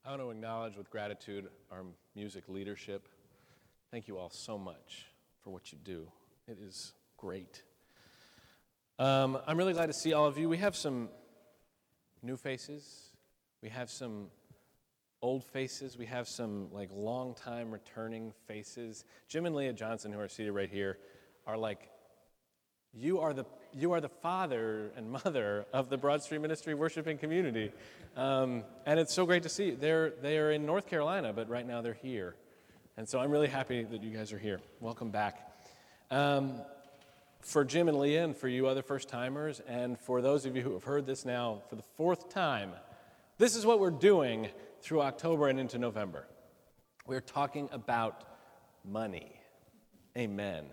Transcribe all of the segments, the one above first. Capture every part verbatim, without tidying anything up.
I want to acknowledge with gratitude our music leadership. Thank you all so much for what you do. It is great. Um, I'm really glad to see all of you. We have some new faces. We have some old faces. We have some like long-time returning faces. Jim and Leah Johnson, who are seated right here, are like, you are the you are the father and mother of the Broad Street Ministry worshiping community. Um, and it's so great to see. They're, they are in North Carolina, but right now they're here. And so I'm really happy that you guys are here. Welcome back. Um, for Jim and Leah and for you other first-timers, and for those of you who have heard this now for the fourth time, this is what we're doing through October and into November. We're talking about money. Amen.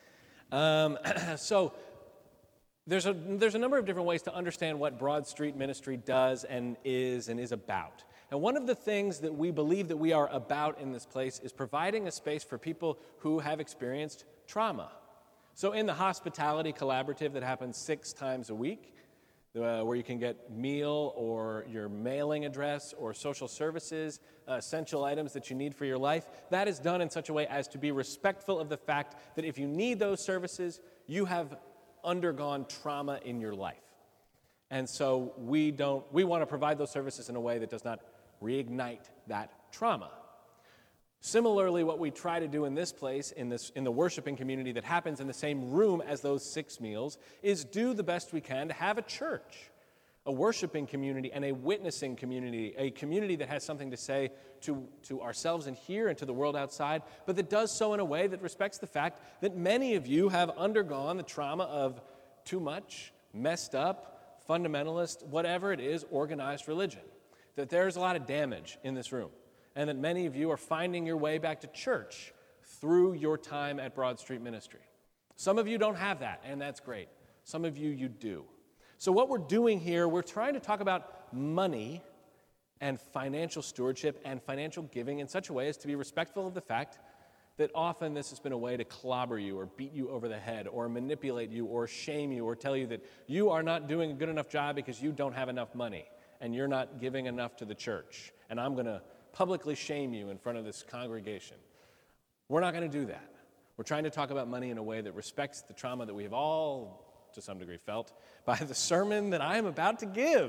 Um, so there's a there's a number of different ways to understand what Broad Street Ministry does and is and is about. And one of the things that we believe that we are about in this place is providing a space for people who have experienced trauma. So in the hospitality collaborative that happens six times a week, uh, where you can get meal or your mailing address or social services, uh, essential items that you need for your life, that is done in such a way as to be respectful of the fact that if you need those services, you have undergone trauma in your life. And so we don't we want to provide those services in a way that does not reignite that trauma. Similarly, what we try to do in this place, in this in the worshiping community that happens in the same room as those six meals, is do the best we can to have a church, a worshiping community and a witnessing community, a community that has something to say to, to ourselves in here and to the world outside, but that does so in a way that respects the fact that many of you have undergone the trauma of too much, messed up, fundamentalist, whatever it is, organized religion. That there's a lot of damage in this room, and that many of you are finding your way back to church through your time at Broad Street Ministry. Some of you don't have that, and that's great. Some of you, you do. So what we're doing here, we're trying to talk about money and financial stewardship and financial giving in such a way as to be respectful of the fact that often this has been a way to clobber you or beat you over the head or manipulate you or shame you or tell you that you are not doing a good enough job because you don't have enough money and you're not giving enough to the church. And I'm going to publicly shame you in front of this congregation. We're not going to do that. We're trying to talk about money in a way that respects the trauma that we have all to some degree felt by the sermon that I am about to give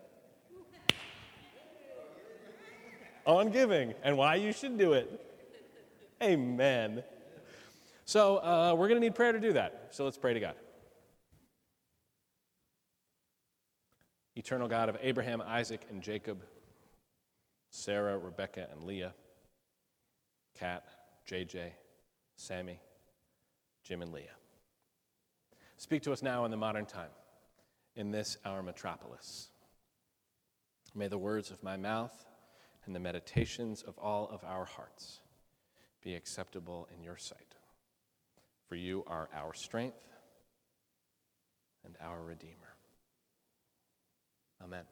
on giving and why you should do it. Amen. So uh, we're going to need prayer to do that. So let's pray to God. Eternal God of Abraham, Isaac, and Jacob, Sarah, Rebecca, and Leah, Kat, J J, Sammy, Jim, and Leah. Speak to us now in the modern time, in this our metropolis. May the words of my mouth and the meditations of all of our hearts be acceptable in your sight. For you are our strength and our Redeemer. Amen.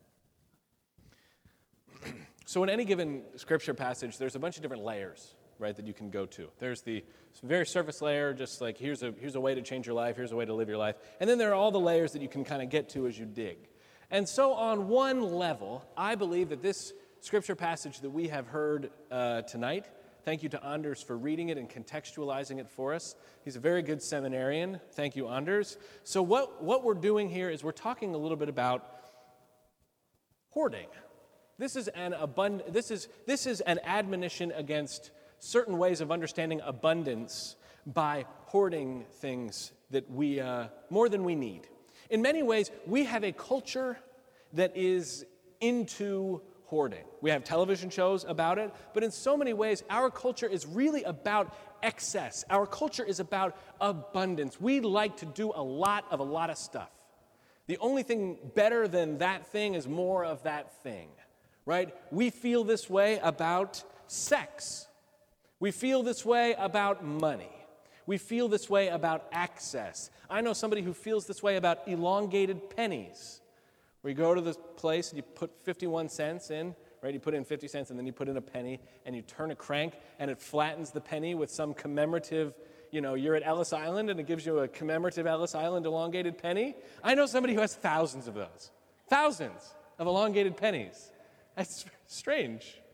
So in any given scripture passage, there's a bunch of different layers, right, that you can go to. There's the very surface layer, just like here's a here's a way to change your life, here's a way to live your life. And then there are all the layers that you can kind of get to as you dig. And so on one level, I believe that this scripture passage that we have heard uh, tonight, thank you to Anders for reading it and contextualizing it for us. He's a very good seminarian. Thank you, Anders. So what, what we're doing here is we're talking a little bit about hoarding. This is an abund- this is this is an admonition against certain ways of understanding abundance by hoarding things that we, uh, more than we need. In many ways, we have a culture that is into hoarding. We have television shows about it, but in so many ways, our culture is really about excess. Our culture is about abundance. We like to do a lot of a lot of stuff. The only thing better than that thing is more of that thing, right? We feel this way about sex. We feel this way about money. We feel this way about access. I know somebody who feels this way about elongated pennies, where you go to this place and you put fifty-one cents in, right? You put in fifty cents and then you put in a penny and you turn a crank and it flattens the penny with some commemorative, you know, you're at Ellis Island and it gives you a commemorative Ellis Island elongated penny. I know somebody who has thousands of those. Thousands of elongated pennies. That's strange.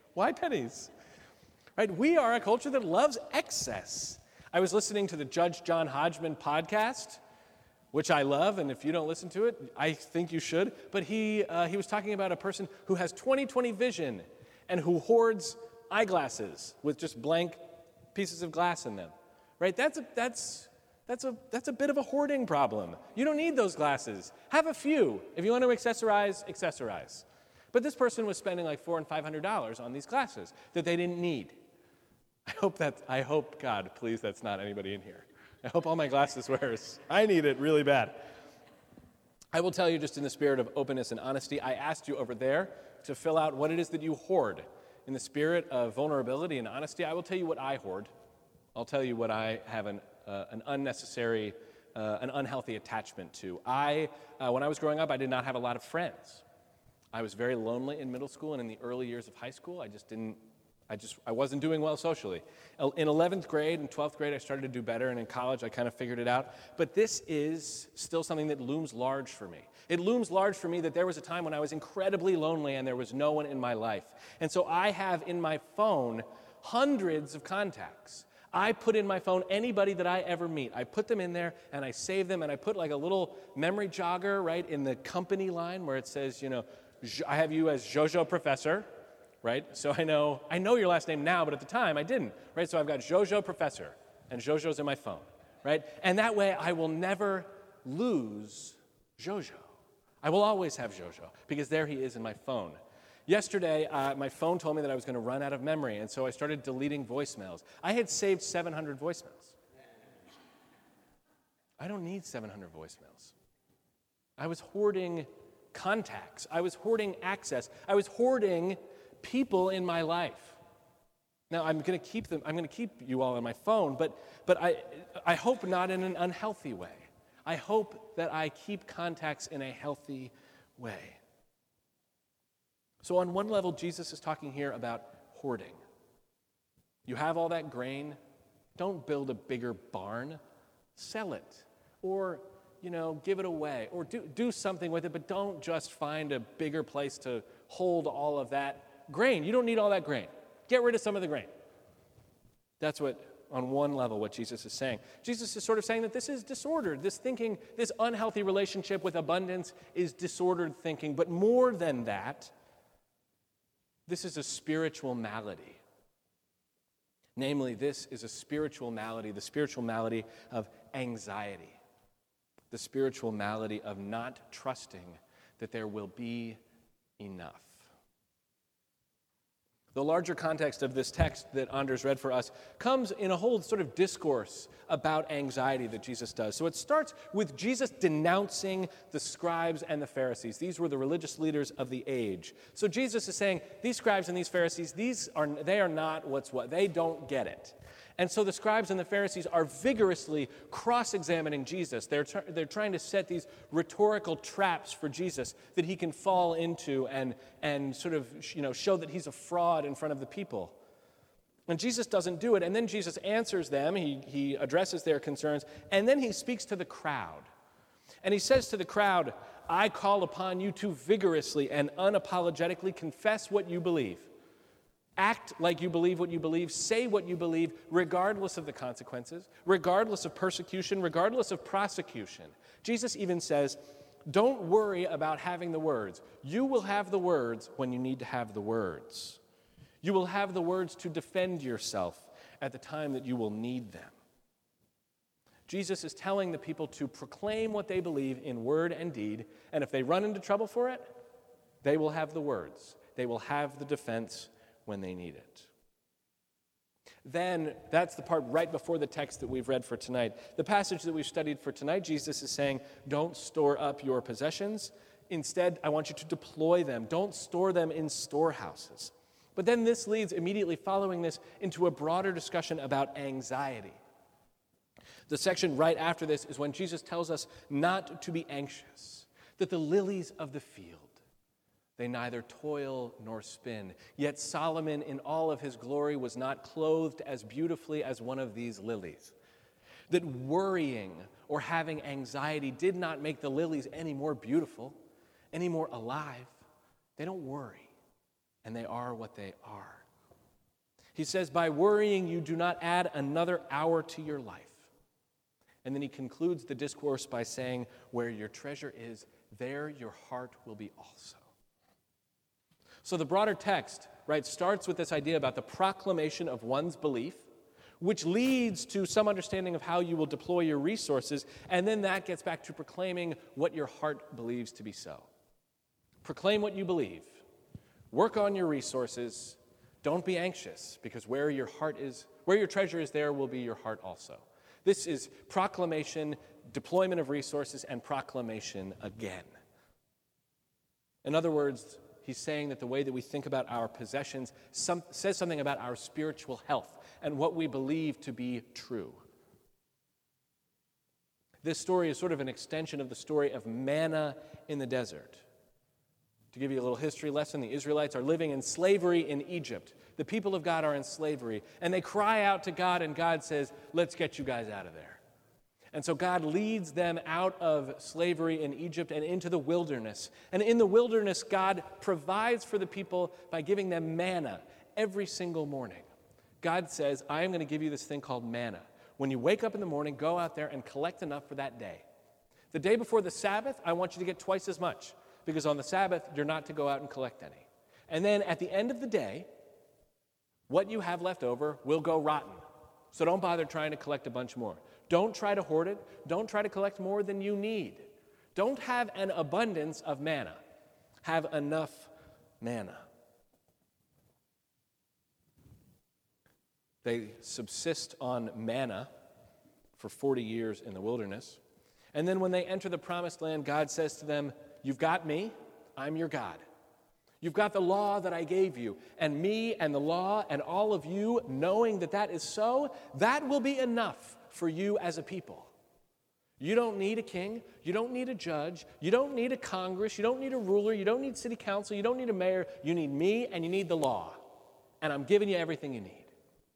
Why pennies? Right? We are a culture that loves excess. I was listening to the Judge John Hodgman podcast, which I love, and if you don't listen to it, I think you should. But he uh, he was talking about a person who has twenty twenty vision and who hoards eyeglasses with just blank pieces of glass in them. Right? That's a, that's that's a that's a bit of a hoarding problem. You don't need those glasses. Have a few. If you want to accessorize, accessorize. But this person was spending like four and five hundred dollars on these glasses that they didn't need. I hope that I hope God, please, that's not anybody in here. I hope all my glasses wearers. I need it really bad. I will tell you, just in the spirit of openness and honesty, I asked you over there to fill out what it is that you hoard. In the spirit of vulnerability and honesty, I will tell you what I hoard. I'll tell you what I have an uh, an unnecessary, uh, an unhealthy attachment to. I, uh, when I was growing up, I did not have a lot of friends. I was very lonely in middle school and in the early years of high school. I just didn't. I just I wasn't doing well socially. In eleventh grade and twelfth grade, I started to do better, and in college, I kind of figured it out. But this is still something that looms large for me. It looms large for me that there was a time when I was incredibly lonely and there was no one in my life. And so I have in my phone hundreds of contacts. I put in my phone anybody that I ever meet. I put them in there, and I save them, and I put like a little memory jogger, right, in the company line where it says, you know, I have you as Jojo Professor. Right? So I know I know your last name now, but at the time I didn't. Right? So I've got Jojo Professor, and Jojo's in my phone. Right? And that way I will never lose Jojo. I will always have Jojo, because there he is in my phone. Yesterday, uh, my phone told me that I was going to run out of memory, and so I started deleting voicemails. I had saved seven hundred voicemails. I don't need seven hundred voicemails. I was hoarding contacts. I was hoarding access. I was hoarding people in my life. Now, I'm going to keep them. I'm going to keep you all on my phone, but but I I hope not in an unhealthy way. I hope that I keep contacts in a healthy way. So on one level, Jesus is talking here about hoarding. You have all that grain, don't build a bigger barn. Sell it, or you know, give it away, or do do something with it, but don't just find a bigger place to hold all of that grain. You don't need all that grain. Get rid of some of the grain. That's what, on one level, what Jesus is saying. Jesus is sort of saying that this is disordered. This thinking, this unhealthy relationship with abundance is disordered thinking. But more than that, this is a spiritual malady. Namely, this is a spiritual malady, the spiritual malady of anxiety, the spiritual malady of not trusting that there will be enough. The larger context of this text that Anders read for us comes in a whole sort of discourse about anxiety that Jesus does. So it starts with Jesus denouncing the scribes and the Pharisees. These were the religious leaders of the age. So Jesus is saying, these scribes and these Pharisees, these are they are not what's what. They don't get it. And so the scribes and the Pharisees are vigorously cross-examining Jesus. They're, tr- they're trying to set these rhetorical traps for Jesus that he can fall into and, and sort of, you know, show that he's a fraud in front of the people. And Jesus doesn't do it. And then Jesus answers them. He, he addresses their concerns. And then he speaks to the crowd. And he says to the crowd, I call upon you to vigorously and unapologetically confess what you believe. Act like you believe what you believe. Say what you believe, regardless of the consequences, regardless of persecution, regardless of prosecution. Jesus even says, don't worry about having the words. You will have the words when you need to have the words. You will have the words to defend yourself at the time that you will need them. Jesus is telling the people to proclaim what they believe in word and deed, and if they run into trouble for it, they will have the words. They will have the defense when they need it. Then, that's the part right before the text that we've read for tonight. The passage that we've studied for tonight, Jesus is saying, don't store up your possessions. Instead, I want you to deploy them. Don't store them in storehouses. But then this leads, immediately following this, into a broader discussion about anxiety. The section right after this is when Jesus tells us not to be anxious, that the lilies of the field, they neither toil nor spin. Yet Solomon in all of his glory was not clothed as beautifully as one of these lilies. That worrying or having anxiety did not make the lilies any more beautiful, any more alive. They don't worry, and they are what they are. He says, by worrying, you do not add another hour to your life. And then he concludes the discourse by saying, where your treasure is, there your heart will be also. So the broader text, right, starts with this idea about the proclamation of one's belief, which leads to some understanding of how you will deploy your resources, and then that gets back to proclaiming what your heart believes to be so. Proclaim what you believe. Work on your resources. Don't be anxious, because where your heart is, where your treasure is, there will be your heart also. This is proclamation, deployment of resources, and proclamation again. In other words, he's saying that the way that we think about our possessions some, says something about our spiritual health and what we believe to be true. This story is sort of an extension of the story of manna in the desert. To give you a little history lesson, the Israelites are living in slavery in Egypt. The people of God are in slavery, and they cry out to God, and God says, let's get you guys out of there. And so God leads them out of slavery in Egypt and into the wilderness. And in the wilderness, God provides for the people by giving them manna every single morning. God says, I am going to give you this thing called manna. When you wake up in the morning, go out there and collect enough for that day. The day before the Sabbath, I want you to get twice as much, because on the Sabbath, you're not to go out and collect any. And then at the end of the day, what you have left over will go rotten. So don't bother trying to collect a bunch more. Don't try to hoard it. Don't try to collect more than you need. Don't have an abundance of manna. Have enough manna. They subsist on manna for forty years in the wilderness. And then when they enter the promised land, God says to them, you've got me, I'm your God. You've got the law that I gave you, and me and the law and all of you knowing that that is so, that will be enough for you as a people. You don't need a king, you don't need a judge, you don't need a Congress, you don't need a ruler, you don't need city council, you don't need a mayor, you need me and you need the law. And I'm giving you everything you need.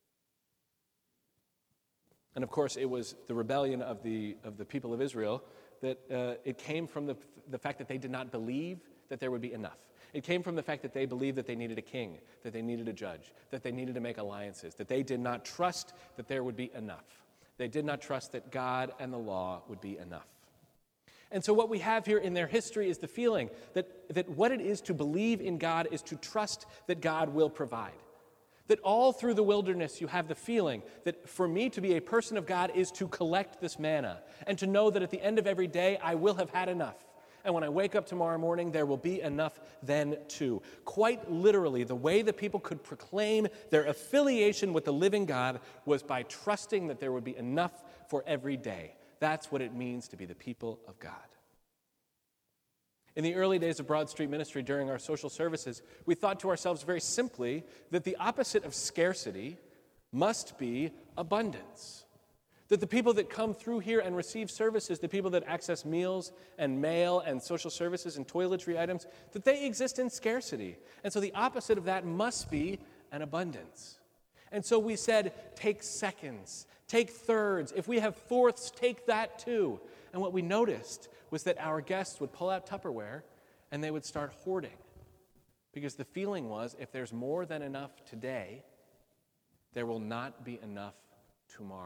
And of course, it was the rebellion of the of the people of Israel that uh, it came from the, the fact that they did not believe that there would be enough. It came from the fact that they believed that they needed a king, that they needed a judge, that they needed to make alliances, that they did not trust that there would be enough. They did not trust that God and the law would be enough. And so what we have here in their history is the feeling that, that what it is to believe in God is to trust that God will provide. That all through the wilderness you have the feeling that for me to be a person of God is to collect this manna and to know that at the end of every day I will have had enough. And when I wake up tomorrow morning, there will be enough then too. Quite literally, the way that people could proclaim their affiliation with the living God was by trusting that there would be enough for every day. That's what it means to be the people of God. In the early days of Broad Street Ministry, during our social services, we thought to ourselves very simply that the opposite of scarcity must be abundance. That the people that come through here and receive services, the people that access meals and mail and social services and toiletry items, that they exist in scarcity. And so the opposite of that must be an abundance. And so we said, take seconds, take thirds. If we have fourths, take that too. And what we noticed was that our guests would pull out Tupperware and they would start hoarding. Because the feeling was, if there's more than enough today, there will not be enough tomorrow.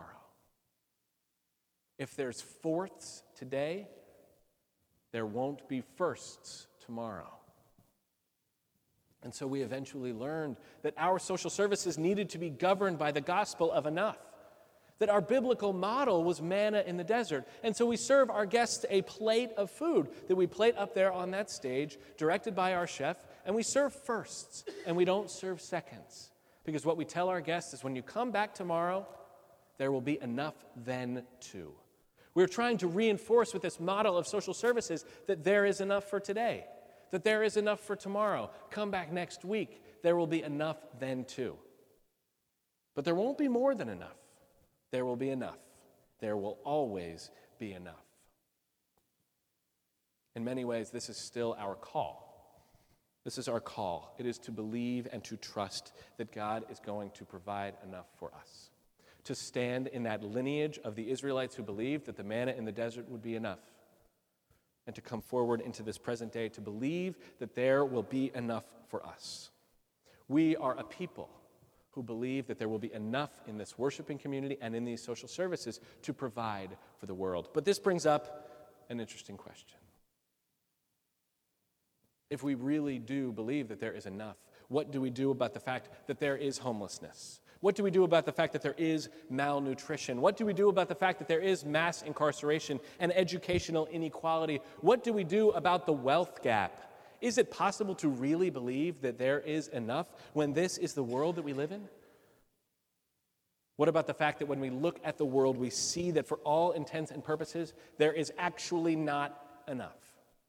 If there's fourths today, there won't be firsts tomorrow. And so we eventually learned that our social services needed to be governed by the gospel of enough. That our biblical model was manna in the desert. And so we serve our guests a plate of food that we plate up there on that stage, directed by our chef, and we serve firsts, and we don't serve seconds. Because what we tell our guests is when you come back tomorrow, there will be enough then too. We're trying to reinforce with this model of social services that there is enough for today, that there is enough for tomorrow. Come back next week, there will be enough then too. But there won't be more than enough. There will be enough. There will always be enough. In many ways, this is still our call. This is our call. It is to believe and to trust that God is going to provide enough for us. To stand in that lineage of the Israelites who believed that the manna in the desert would be enough. And to come forward into this present day to believe that there will be enough for us. We are a people who believe that there will be enough in this worshiping community and in these social services to provide for the world. But this brings up an interesting question. If we really do believe that there is enough, what do we do about the fact that there is homelessness? What do we do about the fact that there is malnutrition? What do we do about the fact that there is mass incarceration and educational inequality? What do we do about the wealth gap? Is it possible to really believe that there is enough when this is the world that we live in? What about the fact that when we look at the world, we see that for all intents and purposes, there is actually not enough?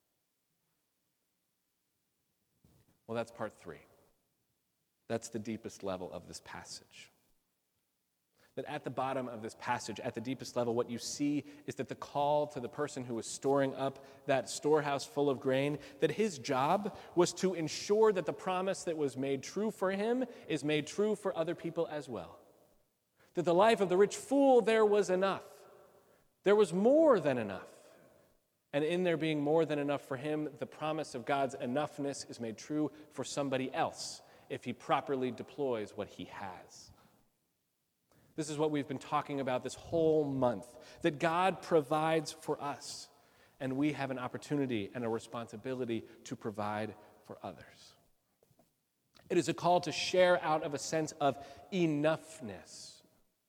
Well, that's part three. That's the deepest level of this passage. That at the bottom of this passage, at the deepest level, what you see is that the call to the person who was storing up that storehouse full of grain, that his job was to ensure that the promise that was made true for him is made true for other people as well. That the life of the rich fool, there was enough. There was more than enough. And in there being more than enough for him, the promise of God's enoughness is made true for somebody else if he properly deploys what he has. This is what we've been talking about this whole month, that God provides for us, and we have an opportunity and a responsibility to provide for others. It is a call to share out of a sense of enoughness.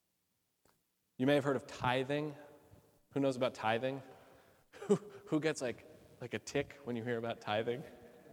You may have heard of tithing. Who knows about tithing? Who, who gets like, like a tick when you hear about tithing?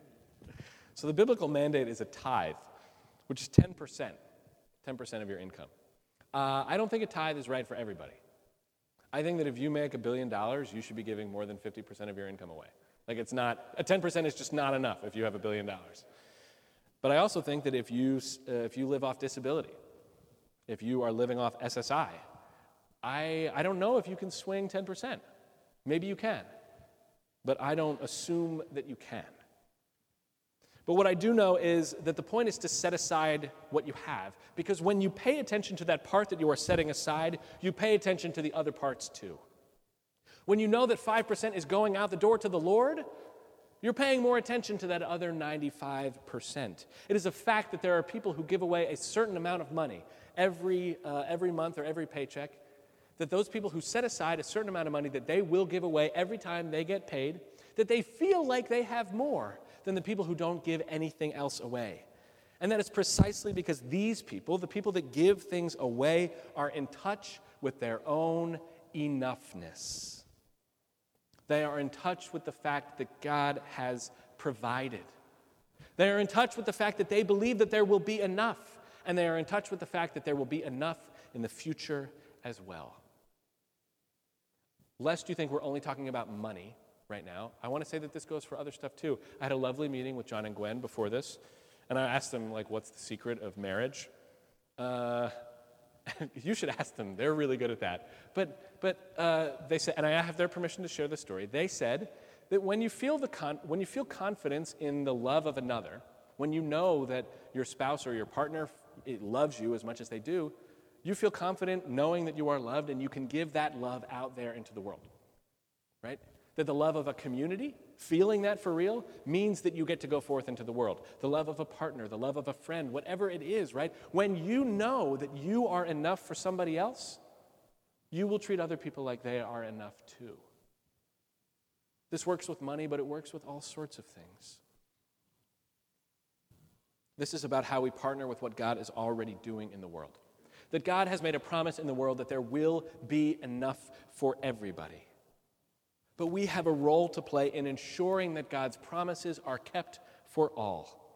So the biblical mandate is a tithe, which is ten percent, ten percent of your income. Uh, I don't think a tithe is right for everybody. I think that if you make a billion dollars, you should be giving more than fifty percent of your income away. Like it's not, a ten percent is just not enough if you have a billion dollars. But I also think that if you, uh, if you live off disability, if you are living off S S I, I, I don't know if you can swing ten percent. Maybe you can, but I don't assume that you can. But what I do know is that the point is to set aside what you have, because when you pay attention to that part that you are setting aside, you pay attention to the other parts too. When you know that five percent is going out the door to the Lord, you're paying more attention to that other ninety-five percent. It is a fact that there are people who give away a certain amount of money every, uh, every month or every paycheck, that those people who set aside a certain amount of money that they will give away every time they get paid, that they feel like they have more than the people who don't give anything else away. And that is precisely because these people, the people that give things away, are in touch with their own enoughness. They are in touch with the fact that God has provided. They are in touch with the fact that they believe that there will be enough, and they are in touch with the fact that there will be enough in the future as well. Lest you think we're only talking about money right now, I want to say that this goes for other stuff too. I had a lovely meeting with John and Gwen before this, and I asked them, like, what's the secret of marriage? Uh, you should ask them. They're really good at that. But but uh, they said, and I have their permission to share this story. They said that when you feel the con- when you feel confidence in the love of another, when you know that your spouse or your partner it loves you as much as they do, you feel confident knowing that you are loved, and you can give that love out there into the world, right? That the love of a community, feeling that for real, means that you get to go forth into the world. The love of a partner, the love of a friend, whatever it is, right? When you know that you are enough for somebody else, you will treat other people like they are enough too. This works with money, but it works with all sorts of things. This is about how we partner with what God is already doing in the world. That God has made a promise in the world that there will be enough for everybody. But we have a role to play in ensuring that God's promises are kept for all.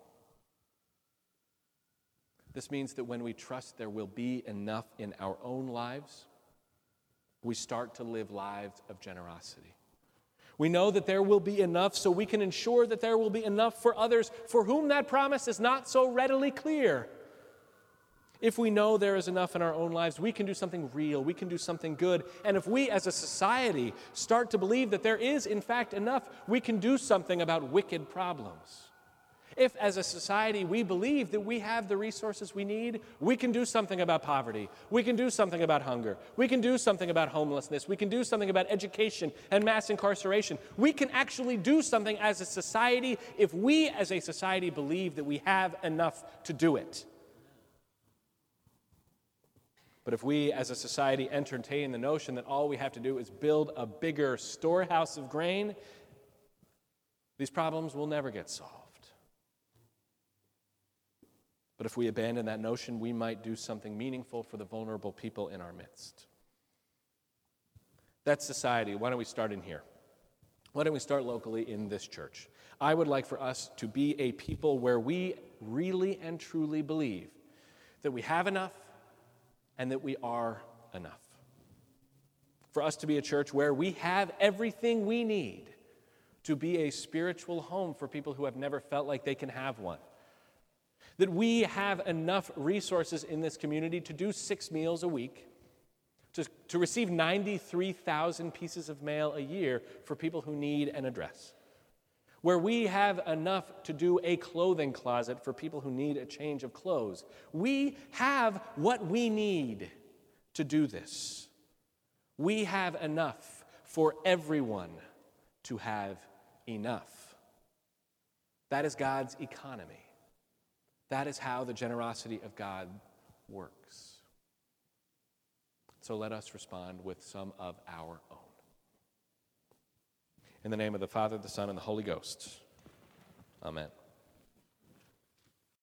This means that when we trust there will be enough in our own lives, we start to live lives of generosity. We know that there will be enough, so we can ensure that there will be enough for others for whom that promise is not so readily clear. If we know there is enough in our own lives, we can do something real, we can do something good. And if we as a society start to believe that there is in fact enough, we can do something about wicked problems. If as a society we believe that we have the resources we need, we can do something about poverty, we can do something about hunger, we can do something about homelessness, we can do something about education and mass incarceration. We can actually do something as a society if we as a society believe that we have enough to do it. But if we as a society entertain the notion that all we have to do is build a bigger storehouse of grain, these problems will never get solved. But if we abandon that notion, we might do something meaningful for the vulnerable people in our midst. That's society. Why don't we start in here? Why don't we start locally in this church? I would like for us to be a people where we really and truly believe that we have enough and that we are enough. For us to be a church where we have everything we need to be a spiritual home for people who have never felt like they can have one. That we have enough resources in this community to do six meals a week, to, to receive ninety-three thousand pieces of mail a year for people who need an address. Where we have enough to do a clothing closet for people who need a change of clothes. We have what we need to do this. We have enough for everyone to have enough. That is God's economy. That is how the generosity of God works. So let us respond with some of our own. In the name of the Father, the Son, and the Holy Ghost. Amen.